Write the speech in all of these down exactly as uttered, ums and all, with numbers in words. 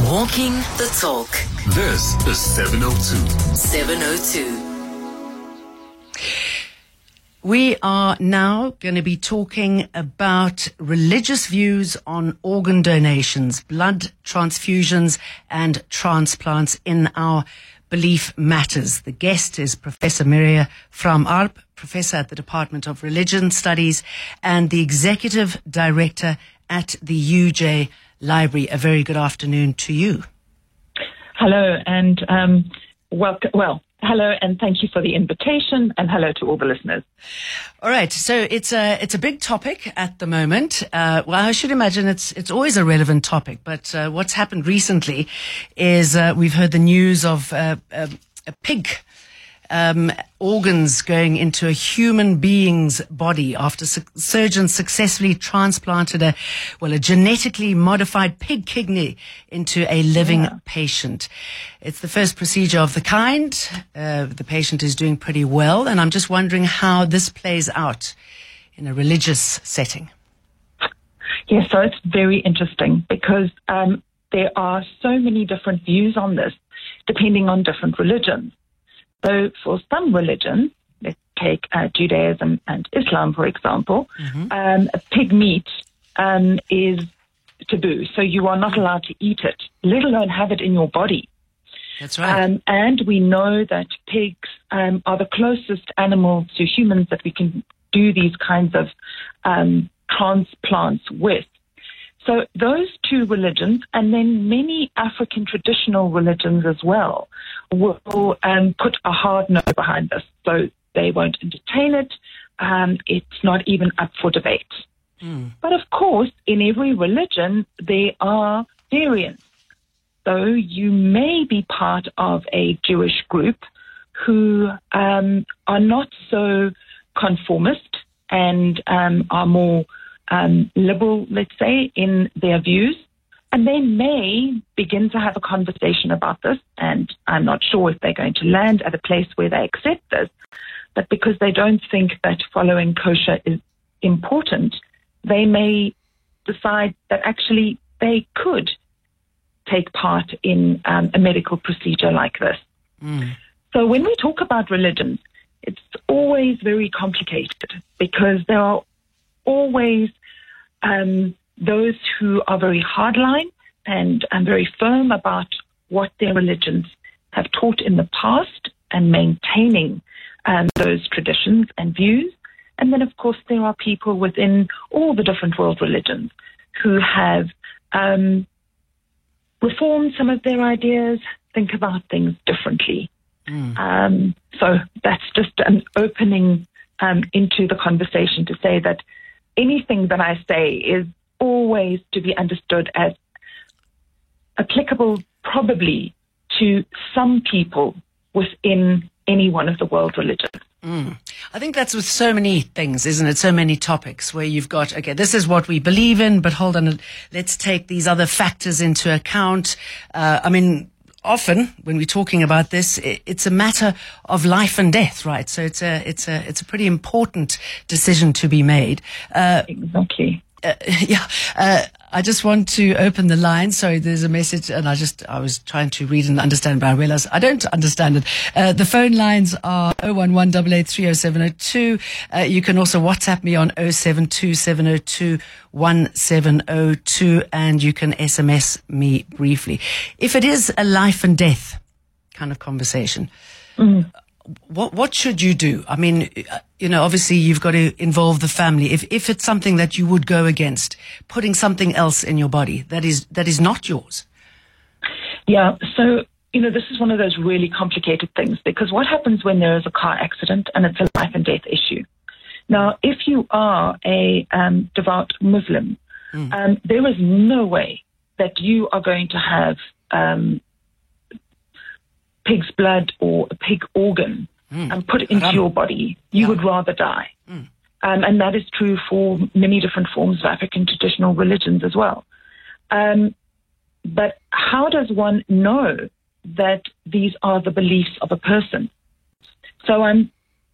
Walking the talk. This is seven oh two. seven oh two. We are now going to be talking about religious views on organ donations, blood transfusions and transplants in our Belief Matters. The guest is Professor Mirja Fromm Arp, Professor at the Department of Religion Studies and the Executive Director at the U J Library. A very good afternoon to you. Hello, and um, welcome. Well, hello, and thank you for the invitation, and hello to all the listeners. All right, so it's a it's a big topic at the moment. Uh, well, I should imagine it's it's always a relevant topic, but uh, what's happened recently is uh, we've heard the news of uh, a, a pig. Um, organs going into a human being's body after su- surgeons successfully transplanted a, well, a genetically modified pig kidney into a living yeah. patient. It's the first procedure of the kind. Uh, the patient is doing pretty well, and I'm just wondering how this plays out in a religious setting. Yes, so it's very interesting because um, there are so many different views on this, depending on different religions. So for some religions, let's take uh, Judaism and Islam, for example, mm-hmm. um, pig meat um, is taboo. So you are not allowed to eat it, let alone have it in your body. That's right. Um, and we know that pigs um, are the closest animals to humans that we can do these kinds of um, transplants with. So those two religions, and then many African traditional religions as well, will um, put a hard no behind this. So they won't entertain it. Um, it's not even up for debate. Mm. But of course, in every religion, there are variants. So you may be part of a Jewish group who um, are not so conformist and um, are more Um, liberal, let's say, in their views, and they may begin to have a conversation about this, and I'm not sure if they're going to land at a place where they accept this, but because they don't think that following kosher is important, they may decide that actually they could take part in um, a medical procedure like this. Mm. So when we talk about religions, it's always very complicated because there are always um, those who are very hardline and, and very firm about what their religions have taught in the past and maintaining um, those traditions and views. And then, of course, there are people within all the different world religions who have um, reformed some of their ideas, think about things differently. Mm. Um, so that's just an opening um, into the conversation to say that anything that I say is always to be understood as applicable probably to some people within any one of the world religions. Mm. I think that's with so many things, isn't it? So many topics where you've got, okay, this is what we believe in, but hold on, let's take these other factors into account. Uh, I mean, often when we're talking about this, it's a matter of life and death, right? So it's a it's a it's a pretty important decision to be made. Uh, exactly. Uh, yeah. Uh, I just want to open the line. Sorry, there's a message, and I just I was trying to read and understand, but I realize I don't understand it. Uh, the phone lines are oh one one, eight eight three, oh seven oh two. Uh, you can also WhatsApp me on oh seven two, seven oh two, one seven oh two, and you can S M S me briefly. If it is a life and death kind of conversation, mm. What what should you do? I mean, you know, obviously you've got to involve the family. If if it's something that you would go against, putting something else in your body that is that is not yours. Yeah. So you know, this is one of those really complicated things because what happens when there is a car accident and it's a life and death issue? Now, if you are a um, devout Muslim, mm. um, there is no way that you are going to have um, pig's blood or a pig organ mm. and put it into um, your body. You yeah. would rather die. Mm. Um, and that is true for many different forms of African traditional religions as well. Um, but how does one know that these are the beliefs of a person? So I'm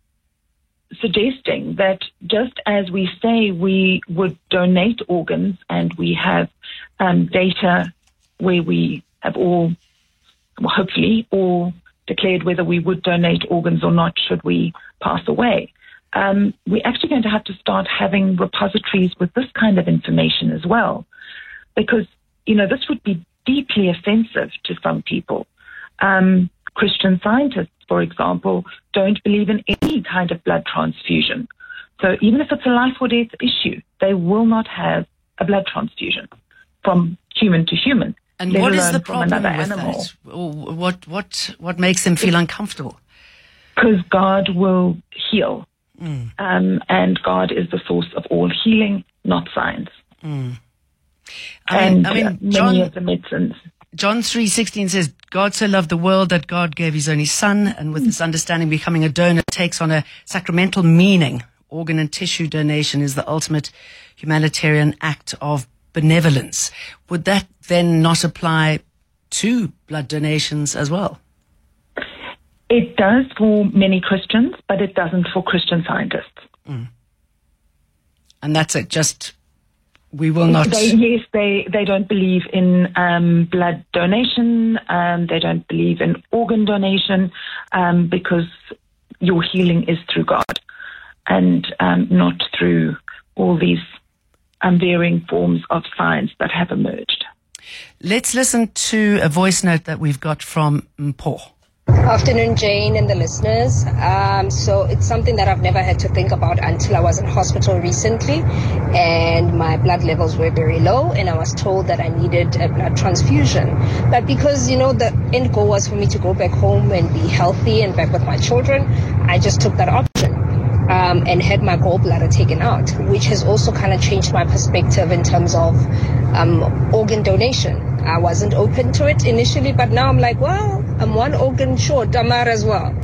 suggesting that just as we say we would donate organs and we have um, data where we have all, well, hopefully, all declared whether we would donate organs or not should we pass away. Um, we're actually going to have to start having repositories with this kind of information as well, because, you know, this would be deeply offensive to some people. Um, Christian Scientists, for example, don't believe in any kind of blood transfusion. So even if it's a life or death issue, they will not have a blood transfusion from human to human. And let what is alone the from problem another with animal. that? Or what, what, what makes them feel uncomfortable? Because God will heal. Mm. Um, and God is the source of all healing, not science. Mm. I mean, and I mean, uh, many John, of the medicines. John three sixteen says, God so loved the world that God gave his only son, and with this understanding, becoming a donor takes on a sacramental meaning. Organ and tissue donation is the ultimate humanitarian act of benevolence. Would that then not apply to blood donations as well? It does for many Christians, but it doesn't for Christian Scientists. Mm. And that's it, just... We will not. They, yes, they, they don't believe in um, blood donation. Um, they don't believe in organ donation um, because your healing is through God and um, not through all these um, varying forms of science that have emerged. Let's listen to a voice note that we've got from Mpho. Afternoon, Jane and the listeners. Um, so it's something that I've never had to think about until I was in hospital recently, and my blood levels were very low, and I was told that I needed a blood transfusion. But because, you know, the end goal was for me to go back home and be healthy and back with my children, I just took that option um, and had my gallbladder taken out, which has also kind of changed my perspective in terms of um, organ donation. I wasn't open to it initially, but now I'm like, well, I'm one organ short. I might as well.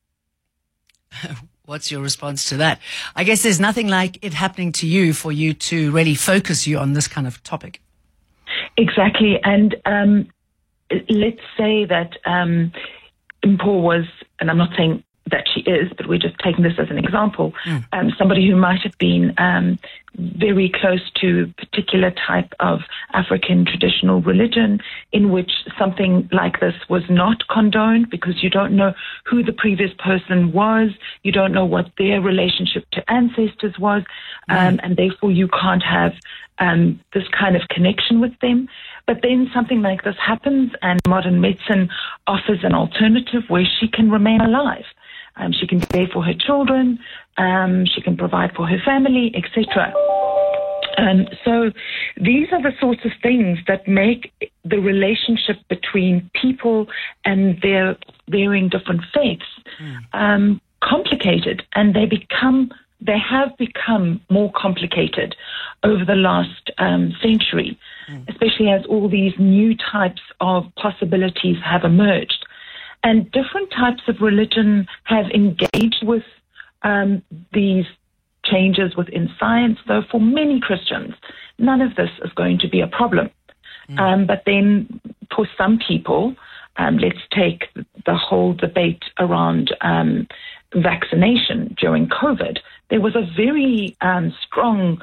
What's your response to that? I guess there's nothing like it happening to you for you to really focus you on this kind of topic. Exactly. And um, let's say that um, Mpho was, and I'm not saying that she is, but we're just taking this as an example, mm. um, somebody who might have been um, very close to a particular type of African traditional religion in which something like this was not condoned, because you don't know who the previous person was, you don't know what their relationship to ancestors was, um, mm. and therefore you can't have um, this kind of connection with them. But then something like this happens and modern medicine offers an alternative where she can remain alive. Um, she can be there for her children, um, she can provide for her family, et cetera. Um, so these are the sorts of things that make the relationship between people and their varying different faiths mm. um, complicated, and they become they have become more complicated over the last um, century, mm. especially as all these new types of possibilities have emerged. And different types of religion have engaged with um, these changes within science. So for many Christians, none of this is going to be a problem. Mm. Um, but then for some people, um, let's take the whole debate around um, vaccination during COVID. There was a very um, strong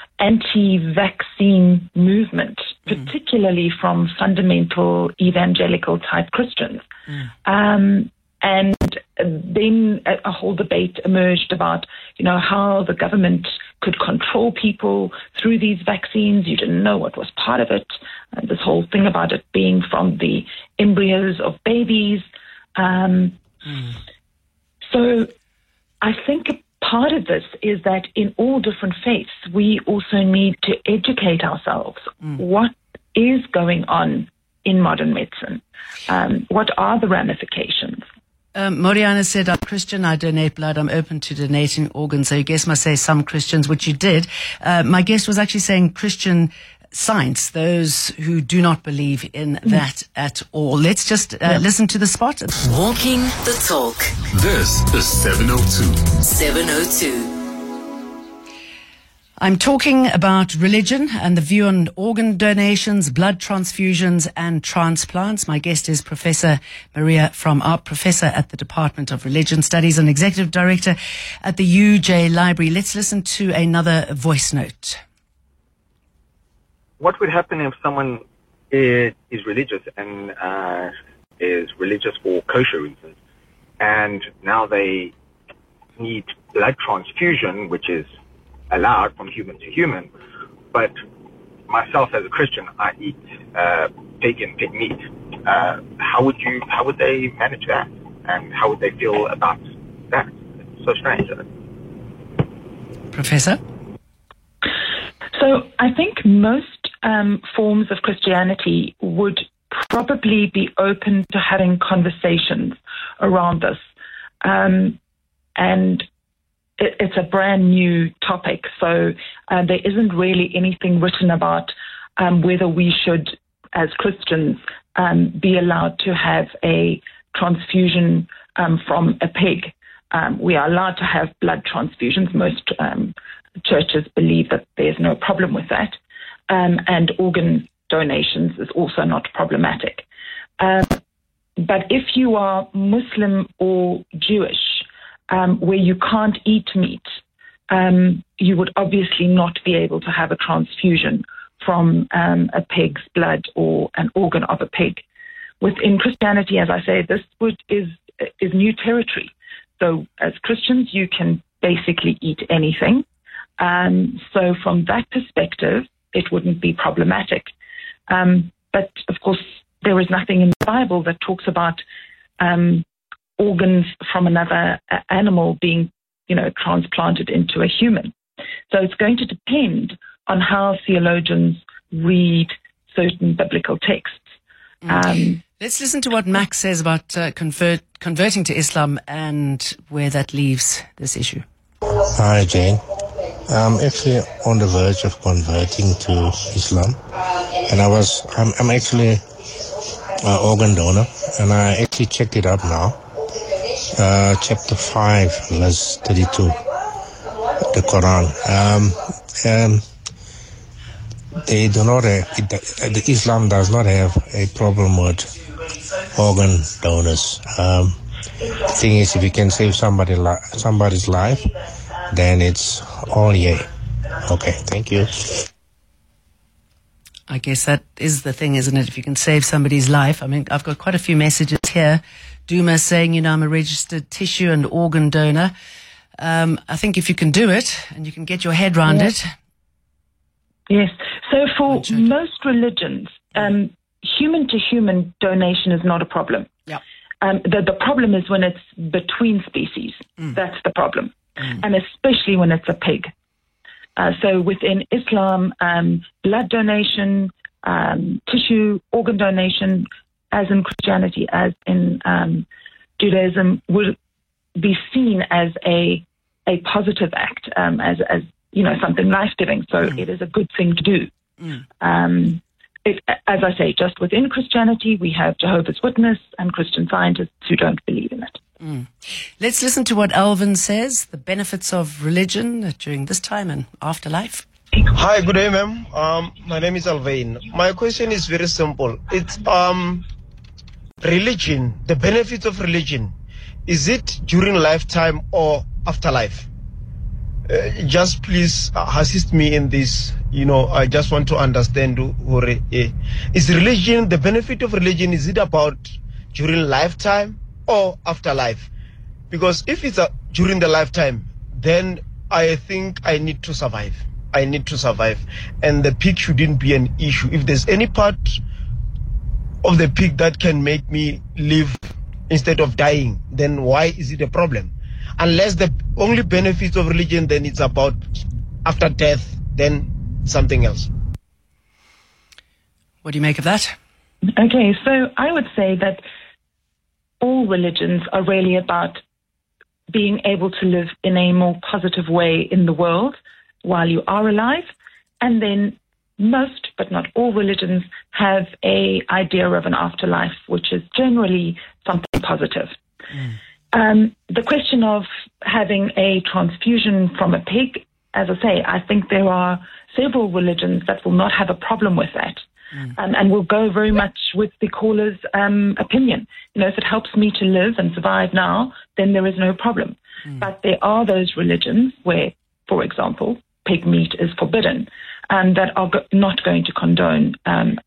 anti-vaccine movement, mm. particularly from fundamental evangelical type Christians. Mm. Um, and then a, a whole debate emerged about, you know, how the government could control people through these vaccines. You didn't know what was part of it. And this whole thing about it being from the embryos of babies. Um, mm. So I think part of this is that in all different faiths, we also need to educate ourselves. Mm. What is going on in modern medicine? Um, what are the ramifications? Um, Moriana said, I'm Christian, I donate blood, I'm open to donating organs. So your guest must say some Christians, which you did. Uh, my guest was actually saying Christian Science, those who do not believe in mm. that at all. Let's just uh, yep. listen to the spot. Walking the talk. This is seven oh two. seven oh two. I'm talking about religion and the view on organ donations, blood transfusions and transplants. My guest is Professor Maria from Arp, Professor at the Department of Religion Studies and Executive Director at the U J Library. Let's listen to another voice note. What would happen if someone is, is religious and uh, is religious for kosher reasons, and now they need blood transfusion, which is allowed from human to human. But myself, as a Christian, I eat uh, pig and pig meat. Uh, how would you? How would they manage that? And how would they feel about that? It's so strange. Professor? So I think most um, forms of Christianity would probably be open to having conversations around this. Um, and it, it's a brand new topic, so uh, there isn't really anything written about um, whether we should, as Christians, um, be allowed to have a transfusion um, from a pig. Um, we are allowed to have blood transfusions. Most um, churches believe that there's no problem with that. Um, and organ donations is also not problematic. Um, but if you are Muslim or Jewish, um, where you can't eat meat, um, you would obviously not be able to have a transfusion from um, a pig's blood or an organ of a pig. Within Christianity, as I say, this would, is is new territory. So as Christians, you can basically eat anything. Um, so from that perspective, it wouldn't be problematic. Um, but of course, there is nothing in the Bible that talks about um, organs from another uh, animal being, you know, transplanted into a human. So it's going to depend on how theologians read certain biblical texts. Um, Let's listen to what Max says about uh, convert, converting to Islam and where that leaves this issue. Hi, Jane. I'm actually on the verge of converting to Islam, and I was, I'm, I'm actually an organ donor, and I actually checked it up now. Uh, chapter five, verse thirty-two, the Quran. Um, um, they do not have, it, the Islam does not have a problem with organ donors. Um, the thing is, if you can save somebody li- somebody's life, then it's all yay. Okay, thank you. I guess that is the thing, isn't it? If you can save somebody's life. I mean, I've got quite a few messages here. Duma saying, you know, I'm a registered tissue and organ donor. Um, I think if you can do it and you can get your head around yes. it. Yes. So for most religions, um, human-to-human donation is not a problem. Yeah. Um, the, the problem is when it's between species. Mm. That's the problem. Mm. And especially when it's a pig. Uh, so within Islam, um, blood donation, um, tissue, organ donation, as in Christianity, as in um, Judaism, would be seen as a a positive act, um, as as you know, something life-giving. So mm. it is a good thing to do. Mm. Um, it, as I say, just within Christianity, we have Jehovah's Witness and Christian Scientists who don't believe in it. Mm. Let's listen to what Alvin says, the benefits of religion during this time and afterlife. Hi, good day, ma'am. Um, my name is Alvin. My question is very simple. It's um, religion, the benefits of religion. Is it during lifetime or afterlife? Uh, just please uh, assist me in this. You know, I just want to understand. Uh, is religion, the benefit of religion, is it about during lifetime or afterlife? Because if it's a, during the lifetime, then I think I need to survive. I need to survive. And the pig shouldn't be an issue. If there's any part of the pig that can make me live instead of dying, then why is it a problem? Unless the only benefits of religion, then it's about after death, then something else. What do you make of that? Okay, so I would say that all religions are really about being able to live in a more positive way in the world while you are alive. And then most, but not all religions have a idea of an afterlife, which is generally something positive. Mm. Um, the question of having a transfusion from a pig, as I say, I think there are several religions that will not have a problem with that. Mm. Um, and will go very much with the caller's um, opinion. You know, if it helps me to live and survive now, then there is no problem. Mm. But there are those religions where, for example, pig meat is forbidden, and that are go- not going to condone um, a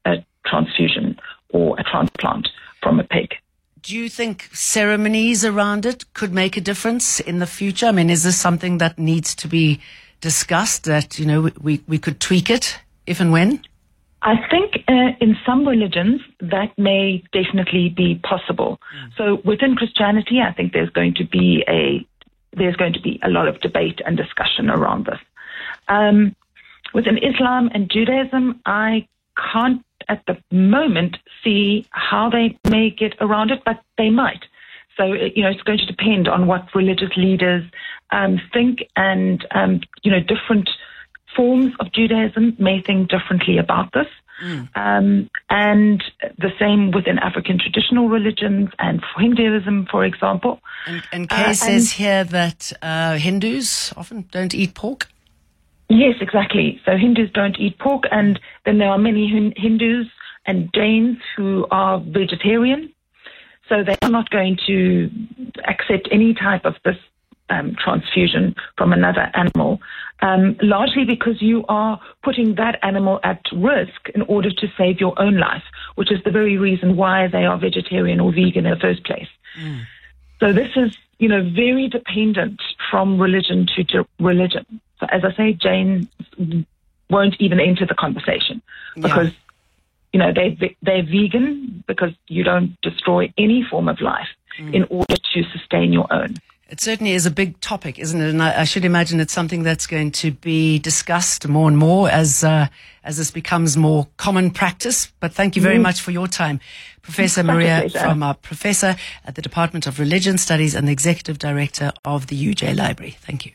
transfusion or a transplant from a pig. Do you think ceremonies around it could make a difference in the future? I mean, is this something that needs to be discussed, that, you know, we, we could tweak it if and when? I think uh, in some religions that may definitely be possible. Mm. So within Christianity, I think there's going to be a there's going to be a lot of debate and discussion around this. Um, within Islam and Judaism, I can't at the moment see how they may get around it, but they might. So, you know, it's going to depend on what religious leaders um, think, and, um, you know, different forms of Judaism may think differently about this. Mm. Um, and the same within African traditional religions and Hinduism, for example. And, and Kay uh, says and, here that uh, Hindus often don't eat pork. Yes, exactly. So Hindus don't eat pork, and then there are many Hindus and Jains who are vegetarian. So they are not going to accept any type of this um, transfusion from another animal, um, largely because you are putting that animal at risk in order to save your own life, which is the very reason why they are vegetarian or vegan in the first place. Mm. So this is, you know, very dependent from religion to, to religion. So as I say, Jains won't even enter the conversation because, yeah. you know, they, they're vegan because you don't destroy any form of life mm. in order to sustain your own. It certainly is a big topic, isn't it? And I, I should imagine it's something that's going to be discussed more and more as uh, as this becomes more common practice. But thank you very mm. much for your time. Professor Maria, from our Professor at the Department of Religion Studies and the Executive Director of the U J Library. Thank you.